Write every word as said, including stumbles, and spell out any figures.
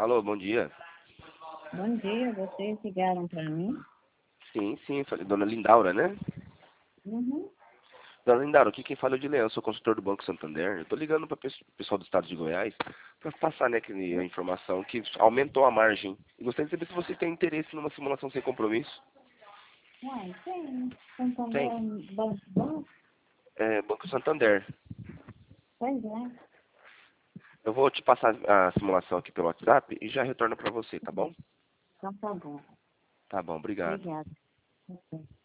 Alô, bom dia. Bom dia, vocês ligaram para mim? Sim, sim, falei, dona Lindaura, né? Uhum. Dona Lindaura, aqui quem fala é o Dileão, sou consultor do Banco Santander. Eu tô ligando para o pessoal do estado de Goiás para passar, né, aquele- a informação que aumentou a margem. E gostaria de saber se vocês têm interesse numa simulação sem compromisso. Uai, tem. Santander Tem. é um banco bom? É, Banco Santander. Pois é. Eu vou te passar a simulação aqui pelo WhatsApp e já retorno para você, tá bom? Então tá bom. Tá bom, obrigado. Obrigada. Ok.